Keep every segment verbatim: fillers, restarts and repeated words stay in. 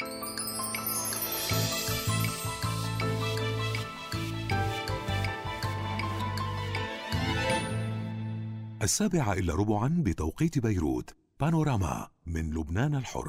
السابعة إلا ربعا بتوقيت بيروت. بانوراما من لبنان الحر.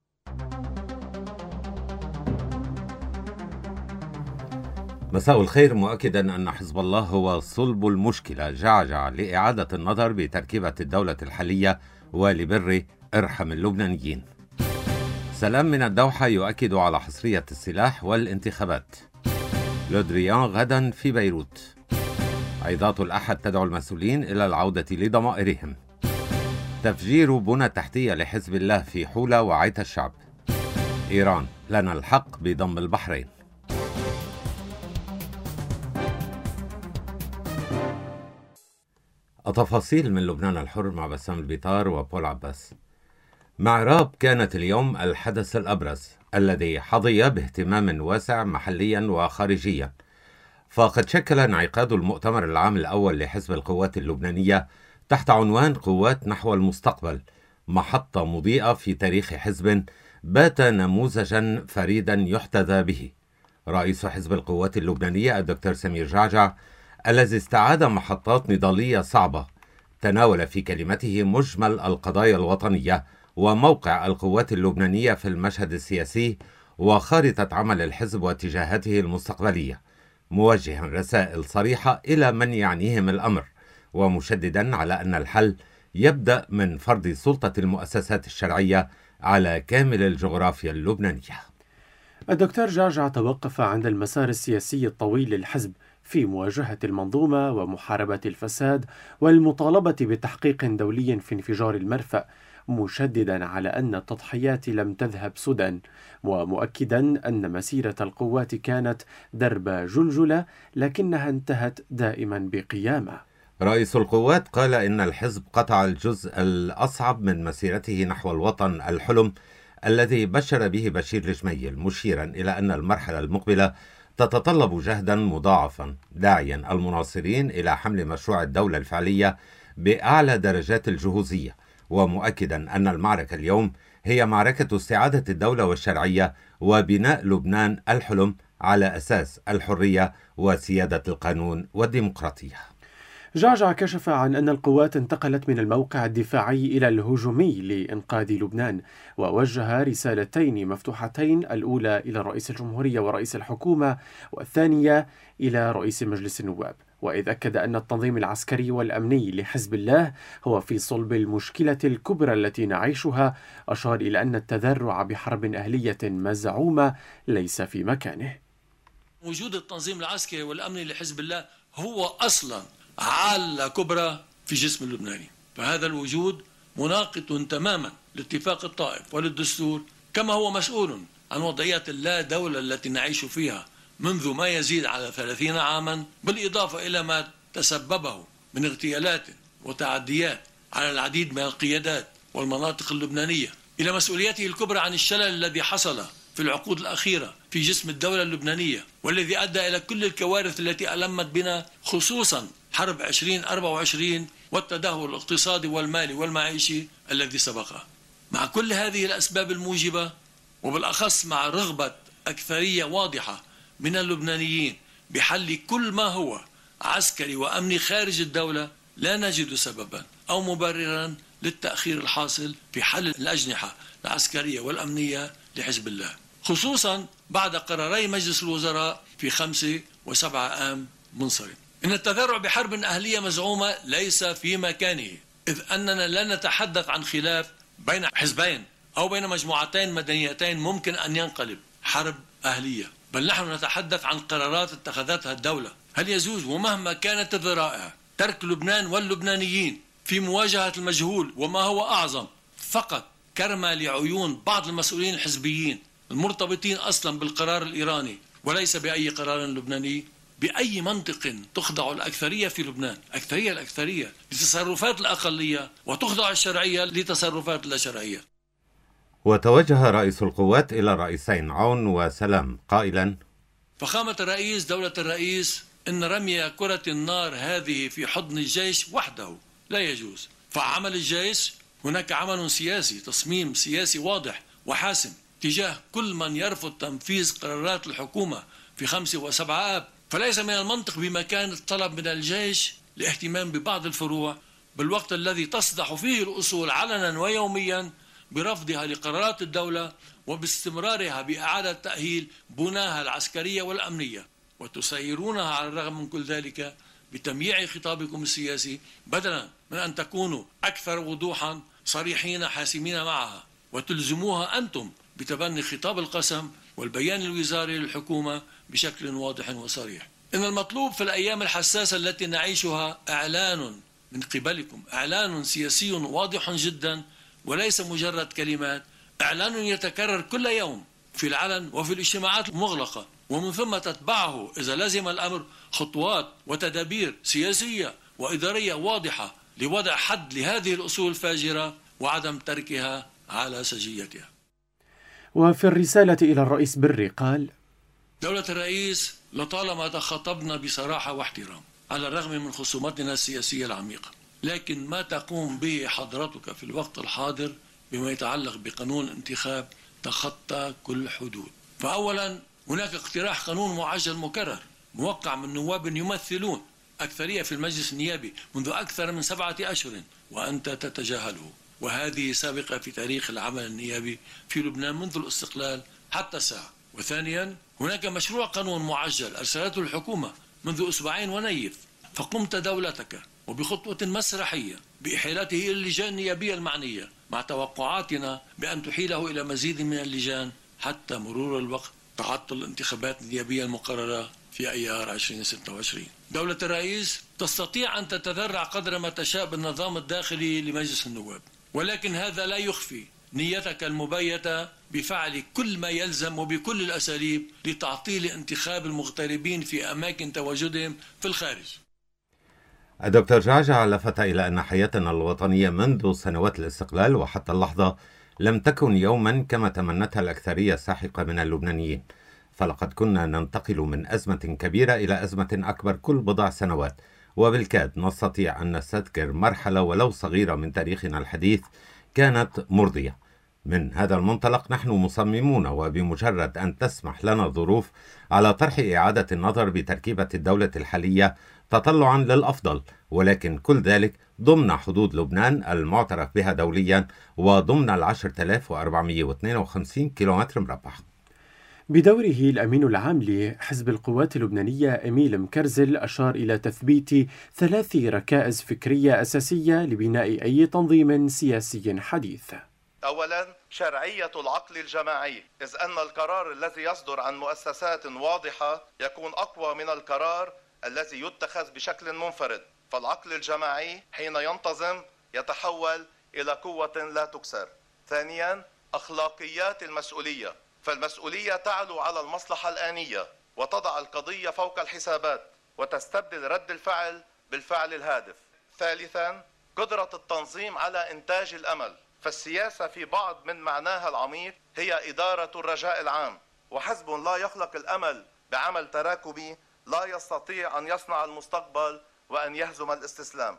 مساء الخير. مؤكدا أن حزب الله هو صلب المشكلة، جعجع لإعادة النظر بتركيبة الدولة الحالية ولبر إرحم اللبنانيين. سلام من الدوحة يؤكد على حصرية السلاح والانتخابات. لودريان غدا في بيروت. عظات الأحد تدعو المسؤولين إلى العودة لضمائرهم. تفجير بنى تحتية لحزب الله في حولة وعيت الشعب. إيران لنا الحق بضم البحرين. التفاصيل من لبنان الحر مع بسام البيطار وبول عباس. معراب كانت اليوم الحدث الأبرز الذي حظي باهتمام واسع محليا وخارجيا، فقد شكل انعقاد المؤتمر العام الأول لحزب القوات اللبنانية تحت عنوان قوات نحو المستقبل محطة مضيئة في تاريخ حزب بات نموذجا فريدا يحتذى به. رئيس حزب القوات اللبنانية الدكتور سمير جعجع الذي استعاد محطات نضالية صعبة تناول في كلمته مجمل القضايا الوطنية وموقع القوات اللبنانية في المشهد السياسي وخارطة عمل الحزب واتجاهاته المستقبلية، موجها رسائل صريحة إلى من يعنيهم الأمر، ومشددا على أن الحل يبدأ من فرض سلطة المؤسسات الشرعية على كامل الجغرافيا اللبنانية. الدكتور جعجع توقف عند المسار السياسي الطويل للحزب في مواجهة المنظومة ومحاربة الفساد والمطالبة بتحقيق دولي في انفجار المرفأ، مشددا على أن التضحيات لم تذهب سدى، ومؤكدا أن مسيرة القوات كانت درب جلجلة لكنها انتهت دائما بقيامة. رئيس القوات قال إن الحزب قطع الجزء الأصعب من مسيرته نحو الوطن الحلم الذي بشر به بشير الجميل، مشيرا إلى أن المرحلة المقبلة تتطلب جهدا مضاعفا، داعيا المناصرين إلى حمل مشروع الدولة الفعلية بأعلى درجات الجهوزية، ومؤكدا أن المعركة اليوم هي معركة استعادة الدولة والشرعية وبناء لبنان الحلم على أساس الحرية وسيادة القانون والديمقراطية. جعجع كشف عن أن القوات انتقلت من الموقع الدفاعي إلى الهجومي لإنقاذ لبنان، ووجه رسالتين مفتوحتين، الأولى إلى رئيس الجمهورية ورئيس الحكومة، والثانية إلى رئيس مجلس النواب. وإذ أكد أن التنظيم العسكري والأمني لحزب الله هو في صلب المشكلة الكبرى التي نعيشها، أشار إلى أن التذرع بحرب أهلية مزعومة ليس في مكانه. وجود التنظيم العسكري والأمني لحزب الله هو أصلا عالة كبرى في جسم اللبناني، فهذا الوجود مناقض تماما لاتفاق الطائف وللدستور، كما هو مسؤول عن وضعية اللا دولة التي نعيش فيها منذ ما يزيد على ثلاثين عاما، بالإضافة إلى ما تسببه من اغتيالات وتعديات على العديد من القيادات والمناطق اللبنانية، إلى مسؤوليته الكبرى عن الشلل الذي حصل في العقود الأخيرة في جسم الدولة اللبنانية، والذي أدى إلى كل الكوارث التي ألمت بنا، خصوصا حرب عشرين أربعة وعشرين والتدهور الاقتصادي والمالي والمعيشي الذي سبقه. مع كل هذه الأسباب الموجبة، وبالأخص مع رغبة أكثرية واضحة من اللبنانيين بحل كل ما هو عسكري وأمني خارج الدولة، لا نجد سببا أو مبررا للتأخير الحاصل في حل الأجنحة العسكرية والأمنية لحزب الله، خصوصا بعد قراري مجلس الوزراء في خمسة وسبعة آم منصرم. إن التذرع بحرب أهلية مزعومة ليس في مكانه، إذ أننا لا نتحدث عن خلاف بين حزبين أو بين مجموعتين مدنيتين ممكن أن ينقلب حرب أهلية، بل نحن نتحدث عن قرارات اتخذتها الدولة. هل يجوز ومهما كانت الذرائع ترك لبنان واللبنانيين في مواجهة المجهول وما هو أعظم فقط كرمة لعيون بعض المسؤولين الحزبيين المرتبطين أصلا بالقرار الإيراني وليس بأي قرار لبناني؟ بأي منطق تخضع الأكثرية في لبنان، أكثرية الأكثرية لتصرفات الأقلية، وتخضع الشرعية لتصرفات لا شرعية؟ وتوجه رئيس القوات إلى الرئيسين عون وسلام قائلا: فخامة الرئيس دولة الرئيس، إن رمي كرة النار هذه في حضن الجيش وحده لا يجوز، فعمل الجيش هناك عمل سياسي، تصميم سياسي واضح وحاسم تجاه كل من يرفض تنفيذ قرارات الحكومة في خمسة وسبعة آب. فليس من المنطق بمكان الطلب من الجيش الاهتمام ببعض الفروع بالوقت الذي تصدح فيه الأصول علنا ويوميا برفضها لقرارات الدولة وباستمرارها بإعادة تأهيل بناها العسكرية والأمنية، وتسيرونها على الرغم من كل ذلك بتمييع خطابكم السياسي بدلا من أن تكونوا أكثر وضوحا صريحين حاسمين معها، وتلزموها أنتم بتبني خطاب القسم والبيان الوزاري للحكومة بشكل واضح وصريح. إن المطلوب في الأيام الحساسة التي نعيشها إعلان من قبلكم، إعلان سياسي واضح جدا وليس مجرد كلمات، إعلان يتكرر كل يوم في العلن وفي الاجتماعات المغلقة، ومن ثم تتبعه إذا لزم الأمر خطوات وتدابير سياسية وإدارية واضحة لوضع حد لهذه الأصول الفاجرة وعدم تركها على سجيتها. وفي الرسالة إلى الرئيس بري قال: دولة الرئيس لطالما تخاطبنا بصراحة واحترام على الرغم من خصوماتنا السياسية العميقة، لكن ما تقوم به حضرتك في الوقت الحاضر بما يتعلق بقانون الانتخاب تخطى كل حدود. فأولا هناك اقتراح قانون معجل مكرر موقع من نواب يمثلون أكثرية في المجلس النيابي منذ أكثر من سبعة أشهر وأنت تتجاهله، وهذه سابقة في تاريخ العمل النيابي في لبنان منذ الاستقلال حتى الساعة. وثانيا هناك مشروع قانون معجل أرسلته الحكومة منذ أسبوعين ونيف، فقمت دولتك وبخطوة مسرحية بإحالته إلى اللجان النيابية المعنية مع توقعاتنا بأن تحيله إلى مزيد من اللجان حتى مرور الوقت تعطل الانتخابات النيابية المقررة في أيار ألفين وستة وعشرين. دولة الرئيس تستطيع أن تتذرع قدر ما تشاء بالنظام الداخلي لمجلس النواب، ولكن هذا لا يخفي نيتك المبيتة بفعل كل ما يلزم وبكل الأساليب لتعطيل انتخاب المغتربين في أماكن تواجدهم في الخارج. الدكتور جعجع لفت إلى أن حياتنا الوطنية منذ سنوات الاستقلال وحتى اللحظة لم تكن يوما كما تمنتها الأكثرية الساحقة من اللبنانيين، فلقد كنا ننتقل من أزمة كبيرة إلى أزمة أكبر كل بضع سنوات، وبالكاد نستطيع أن نستذكر مرحلة ولو صغيرة من تاريخنا الحديث كانت مرضية. من هذا المنطلق نحن مصممون وبمجرد أن تسمح لنا الظروف على طرح إعادة النظر بتركيبة الدولة الحالية تطلعا للأفضل، ولكن كل ذلك ضمن حدود لبنان المعترف بها دوليا وضمن العشرة آلاف وأربعمئة واثنين وخمسين كيلومتر مربع. بدوره الأمين العام لحزب القوات اللبنانية إميل مكرزل أشار إلى تثبيت ثلاث ركائز فكرية أساسية لبناء أي تنظيم سياسي حديث. أولا شرعية العقل الجماعي، إذ أن القرار الذي يصدر عن مؤسسات واضحة يكون أقوى من القرار الذي يتخذ بشكل منفرد، فالعقل الجماعي حين ينتظم يتحول إلى قوة لا تكسر. ثانيا أخلاقيات المسؤولية، فالمسؤولية تعلو على المصلحة الآنية وتضع القضية فوق الحسابات وتستبدل رد الفعل بالفعل الهادف. ثالثا قدرة التنظيم على إنتاج الأمل، فالسياسة في بعض من معناها العميق هي إدارة الرجاء العام، وحزب لا يخلق الأمل بعمل تراكبي لا يستطيع أن يصنع المستقبل وأن يهزم الاستسلام.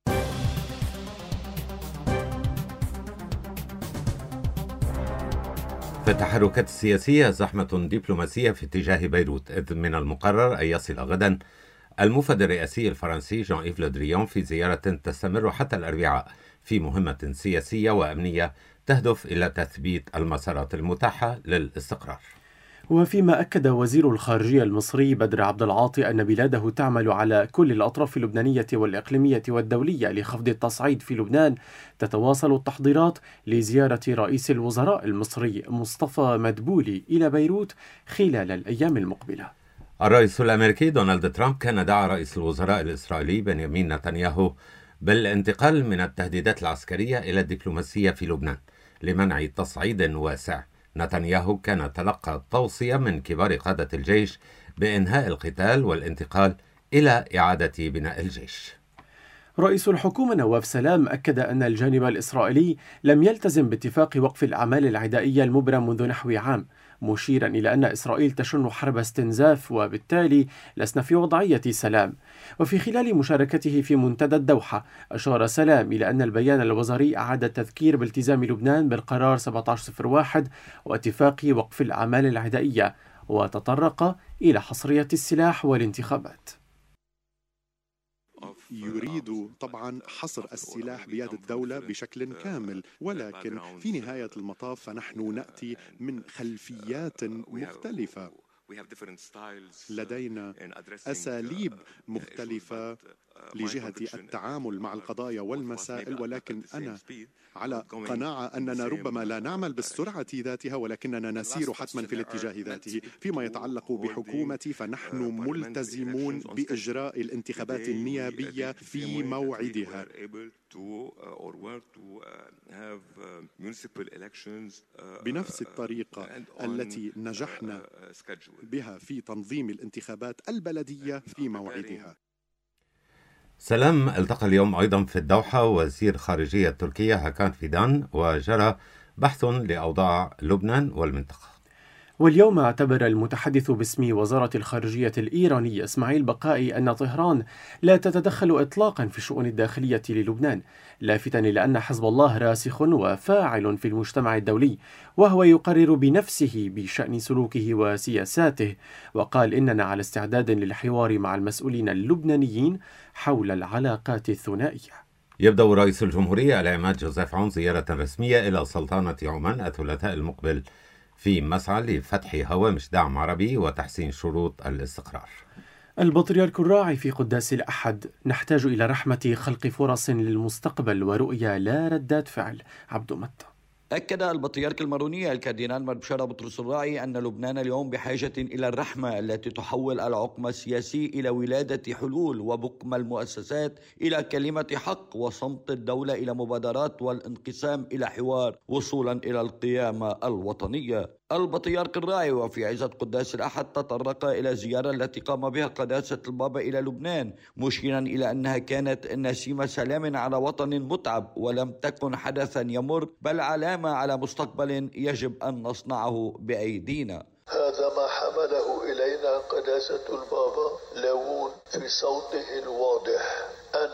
في التحركات السياسية زحمة دبلوماسية في اتجاه بيروت، إذ من المقرر أن يصل غدا المفد الرئاسي الفرنسي جان إيف لو دريون في زيارة تستمر حتى الأربعاء في مهمة سياسية وأمنية تهدف إلى تثبيت المسارات المتاحة للاستقرار. وفيما أكد وزير الخارجية المصري بدر عبد العاطي أن بلاده تعمل على كل الأطراف اللبنانية والإقليمية والدولية لخفض التصعيد في لبنان، تتواصل التحضيرات لزيارة رئيس الوزراء المصري مصطفى مدبولي إلى بيروت خلال الأيام المقبلة. الرئيس الأمريكي دونالد ترامب كان دعا رئيس الوزراء الإسرائيلي بنيامين نتنياهو بالانتقال من التهديدات العسكرية إلى الدبلوماسية في لبنان لمنع تصعيد واسع. نتنياهو كان تلقى توصية من كبار قادة الجيش بإنهاء القتال والانتقال إلى إعادة بناء الجيش. رئيس الحكومة نواف سلام أكد أن الجانب الإسرائيلي لم يلتزم باتفاق وقف الأعمال العدائية المبرم منذ نحو عام، مشيرا إلى أن إسرائيل تشن حرب استنزاف وبالتالي لسنا في وضعية سلام. وفي خلال مشاركته في منتدى الدوحة أشار سلام إلى أن البيان الوزاري أعاد التذكير بالتزام لبنان بالقرار سبعة عشر صفر واحد واتفاق وقف الأعمال العدائية، وتطرق إلى حصرية السلاح والانتخابات. يريد طبعا حصر السلاح بيد الدولة بشكل كامل، ولكن في نهاية المطاف فنحن نأتي من خلفيات مختلفة، لدينا أساليب مختلفة لجهة التعامل مع القضايا والمسائل، ولكن أنا على قناعة أننا ربما لا نعمل بالسرعة ذاتها، ولكننا نسير حتما في الاتجاه ذاته. فيما يتعلق بحكومتي فنحن ملتزمون بإجراء الانتخابات النيابية في موعدها، بنفس الطريقة التي نجحنا بها في تنظيم الانتخابات البلدية في موعدها. سلام التقى اليوم أيضا في الدوحة وزير خارجية تركيا هاكان فيدان، وجرى بحث لأوضاع لبنان والمنطقة. واليوم اعتبر المتحدث باسم وزارة الخارجية الإيرانية إسماعيل بقائي أن طهران لا تتدخل إطلاقا في الشؤون الداخلية للبنان، لافتا إلى أن حزب الله راسخ وفاعل في المجتمع الدولي، وهو يقرر بنفسه بشأن سلوكه وسياساته، وقال إننا على استعداد للحوار مع المسؤولين اللبنانيين حول العلاقات الثنائية. يبدأ رئيس الجمهورية العماد جوزيف عون زيارة رسمية إلى سلطنة عمان الثلاثاء المقبل في مسعى لفتح هوامش دعم عربي وتحسين شروط الاستقرار. البطريرك الراعي في قداس الأحد: نحتاج إلى رحمة خلق فرص للمستقبل ورؤية لا ردات فعل. عبد متى. أكد البطريرك الماروني الكاردينال مربشارة بطرس الراعي أن لبنان اليوم بحاجة إلى الرحمة التي تحول العقم السياسي إلى ولادة حلول، وبقم المؤسسات إلى كلمة حق، وصمت الدولة إلى مبادرات، والانقسام إلى حوار، وصولا إلى القيامة الوطنية. البطريرك الراعي وفي عزة قداس الأحد تطرق إلى الزيارة التي قام بها قداسة البابا إلى لبنان، مشيرا إلى أنها كانت نسيم سلام على وطن متعب، ولم تكن حدثا يمر بل علامة على مستقبل يجب أن نصنعه بأيدينا. هذا ما حمله إلينا قداسة البابا ليون في صوته الواضح، أن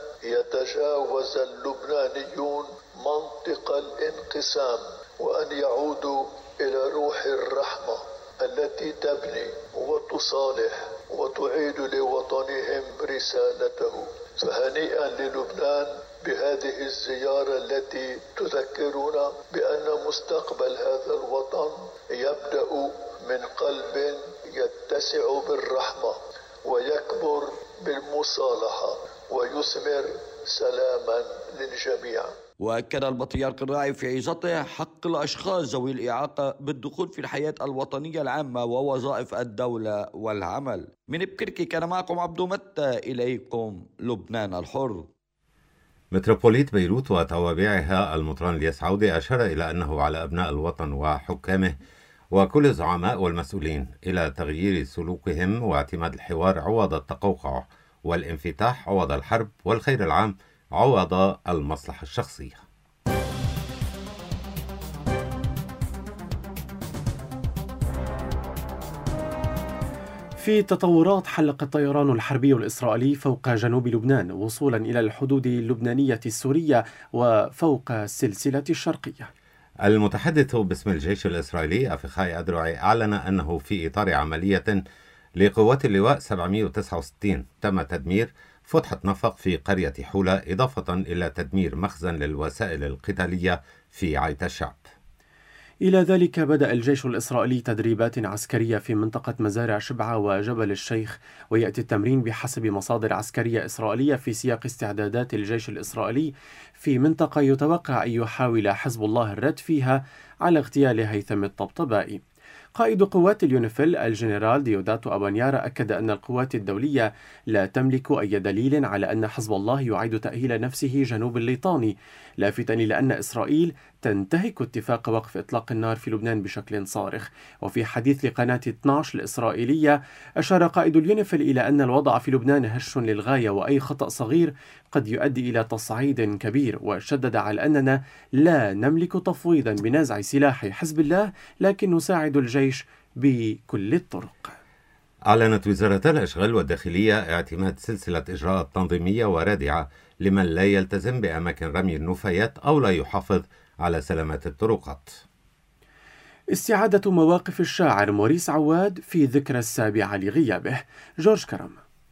يتجاوز اللبنانيون منطق الانقسام وأن يعودوا إلى روح الرحمة التي تبني وتصالح وتعيد لوطنهم رسالته. فهنيئا للبنان بهذه الزيارة التي تذكرنا بأن مستقبل هذا الوطن يبدأ من قلب يتسع بالرحمة ويكبر بالمصالحة ويثمر سلاما للجميع. وأكد البطريرك الراعي في عظته حق الأشخاص ذوي الإعاقة بالدخول في الحياة الوطنية العامة ووظائف الدولة والعمل. من بكركي كان معكم عبدو متى، إليكم لبنان الحر. متروبوليت بيروت وتوابعها المطران الياس عودة أشار إلى أنه على أبناء الوطن وحكامه وكل الزعماء والمسؤولين إلى تغيير سلوكهم واعتماد الحوار عوض التقوقع، والانفتاح عوض الحرب، والخير العام عوض المصلحة الشخصية. في تطورات، حلق الطيران الحربي الإسرائيلي فوق جنوب لبنان وصولا إلى الحدود اللبنانية السورية وفوق السلسلة الشرقية. المتحدث باسم الجيش الإسرائيلي أفيخاي أدرعي أعلن أنه في إطار عملية لقوات اللواء سبعمئة وتسعة وستين تم تدمير فتحة نفق في قرية حولة، إضافة إلى تدمير مخزن للوسائل القتالية في عيت الشعب. إلى ذلك بدأ الجيش الإسرائيلي تدريبات عسكرية في منطقة مزارع شبعة وجبل الشيخ، ويأتي التمرين بحسب مصادر عسكرية إسرائيلية في سياق استعدادات الجيش الإسرائيلي في منطقة يتوقع أن يحاول حزب الله الرد فيها على اغتيال هيثم الطبطبائي. قائد قوات اليونيفيل الجنرال ديوداتو أبانيارا أكد أن القوات الدولية لا تملك أي دليل على أن حزب الله يعيد تأهيل نفسه جنوب الليطاني، لافتا إلى أن إسرائيل تنتهك اتفاق وقف إطلاق النار في لبنان بشكل صارخ. وفي حديث لقناة اثني عشر الإسرائيلية أشار قائد اليونيفيل إلى أن الوضع في لبنان هش للغاية، وأي خطأ صغير قد يؤدي إلى تصعيد كبير، وشدد على أننا لا نملك تفويضا بنزع سلاح حزب الله، لكن نساعد الجيش بكل الطرق. أعلنت وزارتا الأشغال والداخلية اعتماد سلسلة إجراءات تنظيمية ورادعة لمن لا يلتزم بأماكن رمي النفايات أو لا يحافظ على سلامات الطرقات. استعادة مواقف الشاعر موريس عواد في ذكرى السابعة لغيابه. جورج كرم.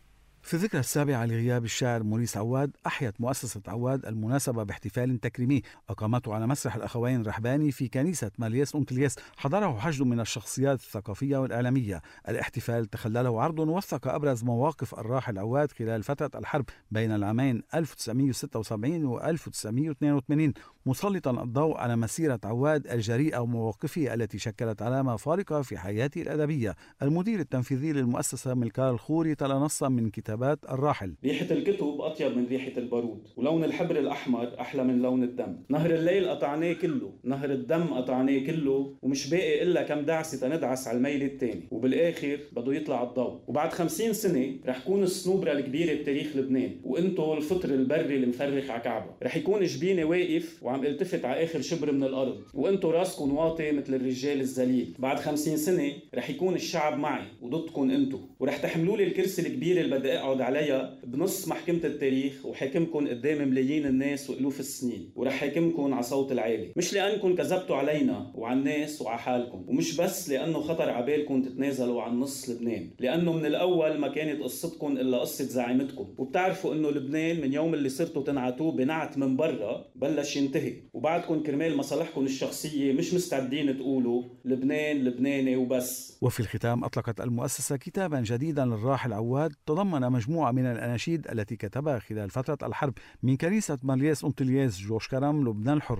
في الذكرى السابعة لغياب الشاعر موريس عواد، أحيت مؤسسة عواد المناسبة باحتفال تكريمي أقامته على مسرح الأخوين رحباني في كنيسة مالياس أونتلياس، حضره حشد من الشخصيات الثقافية والإعلامية. الاحتفال تخلله عرض وثق أبرز مواقف الراحل عواد خلال فترة الحرب بين العامين ألف وتسعمائة وستة وسبعين و ألف وتسعمائة واثنين وثمانين، مسلطا الضوء على مسيرة عواد الجريئة ومواقفه التي شكلت علامة فارقة في حياته الأدبية. المدير التنفيذي للمؤسسة ملكار الخوري تلنص من كتابات الراحل: ريحة الكتب أطيب من ريحة البارود، ولون الحبر الأحمر أحلى من لون الدم. نهر الليل قطعناه كله، نهر الدم قطعناه كله، ومش باقي إلا كم دعسة تندعس على الميل التاني، وبالآخر بده يطلع الضوء. وبعد خمسين سنة رح كون السنوبرة الكبيرة بتاريخ لبنان، وإنتو الفطر البري المفرخ على كعبة. رح يكون جبيني واقف وعم التفت على آخر شبر من الأرض، وإنتو راسكن واطي مثل الرجال الذليل. بعد خمسين سنة رح يكون الشعب معي وضدكن إنتو، ورح تحملوا لي الكرسي الكبير اللي بدي أقعد عليها بنص محكمة التاريخ، وحاكمكن قدام ملايين الناس وألوف السنين، ورح حاكمكن على صوت العالي، مش لأنكن كذبتوا علينا وعلى الناس وعلى حالكم، ومش بس لأنه خطر عبالكم تتنازلوا عن نص لبنان، لأنه من الأول ما كانت قصتكم إلا قصة زعيمتكم. وبتعرفوا إنه لبنان من يوم اللي صرتوا تنعتوه بنعت من برا بلش ينتهي، وبعدكم كرمال مصالحكم الشخصية مش مستعدين تقولوا لبنان لبناني وبس. وفي الختام أطلقت المؤسسة كتابا جديدا للراحل عواد تضمن مجموعة من الأناشيد التي كتبها خلال فترة الحرب من كنيسة مالياس أونتلياس. جورج كرم، لبنان الحر.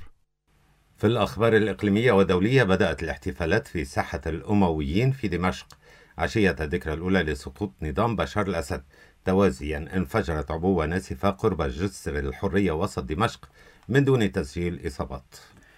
في الأخبار الإقليمية والدولية، بدأت الاحتفالات في ساحة الأمويين في دمشق عشية الذكرى الأولى لسقوط نظام بشار الأسد. توازيا انفجرت عبوة ناسفة قرب جسر الحرية وسط دمشق من دون تسجيل إصابات.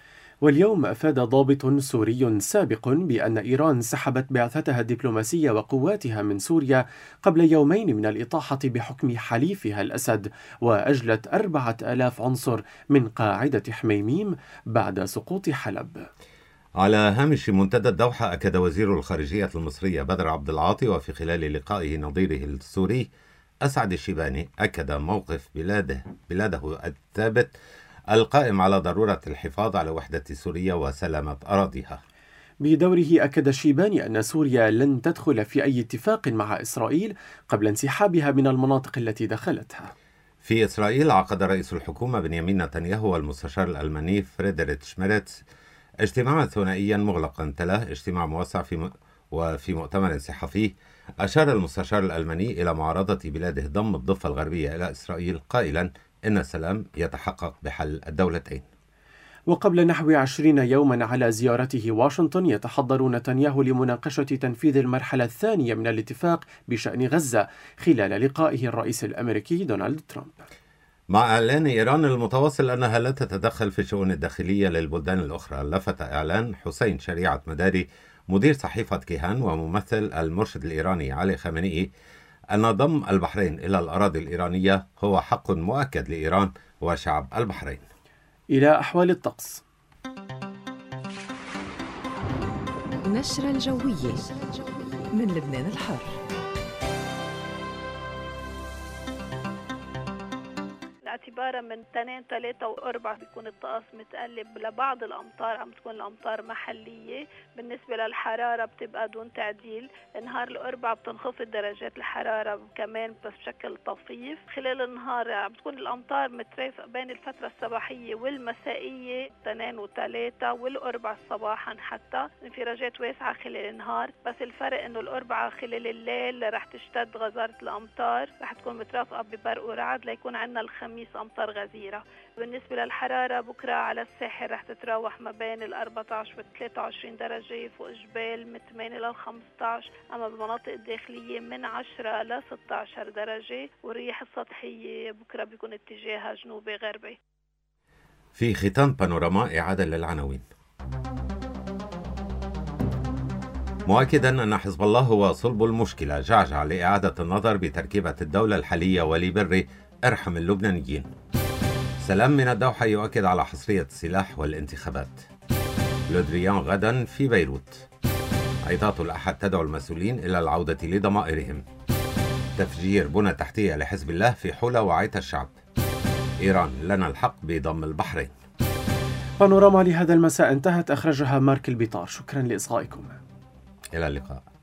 واليوم أفاد ضابط سوري سابق بأن إيران سحبت بعثتها الدبلوماسية وقواتها من سوريا قبل يومين من الإطاحة بحكم حليفها الأسد، وأجلت أربعة آلاف عنصر من قاعدة حميميم بعد سقوط حلب. على هامش منتدى الدوحة، أكد وزير الخارجية المصرية بدر عبد العاطي وفي خلال لقائه نظيره السوري أسعد الشيباني أكد موقف بلاده بلاده الثابت القائم على ضرورة الحفاظ على وحدة سوريا وسلامة أراضيها. بدوره أكد الشيباني أن سوريا لن تدخل في أي اتفاق مع إسرائيل قبل انسحابها من المناطق التي دخلتها. في إسرائيل، عقد رئيس الحكومة بنيامين نتنياهو والمستشار الألماني فريدريتش ميرتز اجتماعا ثنائيا مغلقا تلاه اجتماع موسع في م... وفي مؤتمر صحفي أشار المستشار الألماني إلى معارضة بلاده ضم الضفة الغربية إلى إسرائيل، قائلا إن السلام يتحقق بحل الدولتين. وقبل نحو عشرين يوما على زيارته واشنطن، يتحضر نتنياهو لمناقشة تنفيذ المرحلة الثانية من الاتفاق بشأن غزة خلال لقائه الرئيس الأمريكي دونالد ترامب. مع إعلان إيران المتواصل أنها لا تتدخل في الشؤون الداخلية للبلدان الأخرى، لفت إعلان حسين شريعة مداري مدير صحيفة كيهان وممثل المرشد الإيراني علي خامنئي أن ضم البحرين إلى الأراضي الإيرانية هو حق مؤكد لإيران وشعب البحرين. إلى أحوال الطقس. نشرة الجوية من لبنان الحر. اعتبارا من اثنين ثلاثة وأربعة بيكون الطقس متقلب لبعض الأمطار، عم تكون الأمطار محلية. بالنسبة للحرارة بتبقى دون تعديل. نهار الأربعة بتنخفض درجات الحرارة كمان بس بشكل طفيف. خلال النهار عم تكون الأمطار مترافقة بين الفترة الصباحية والمسائية اثنين وثلاثة، والأربعة صباحا حتى انفراجات واسعة خلال النهار. بس الفرق إنه الأربعة خلال الليل رح تشتد غزارة الأمطار، رح تكون مترافقة ببرق ورعد ليكون عندنا الخميس أمطار غزيرة. بالنسبة للحرارة بكرة على الساحل رح تتراوح ما بين ال أربعة عشر و ثلاثة وعشرين درجة، فوق جبال من ثمانية إلى خمسة عشر، أما بالمناطق الداخلية من عشرة إلى ستة عشر درجة. والرياح السطحية بكرة بيكون اتجاهها جنوبي غربي. في ختام بانوراما إعادة للعناوين. مؤكدا أن حزب الله هو صلب المشكلة، جعجع لإعادة النظر بتركيبة الدولة الحالية ولبر أرحم اللبنانيين. سلام من الدوحة يؤكد على حصرية السلاح والانتخابات. لودريان غدا في بيروت. عظات الأحد تدعو المسؤولين إلى العودة لضمائرهم. تفجير بنى تحتية لحزب الله في حولة وعيت الشعب. إيران لنا الحق بضم البحرين. بانوراما لهذا المساء انتهت، أخرجها مارك البيطار. شكرا لإصغائكم. إلى اللقاء.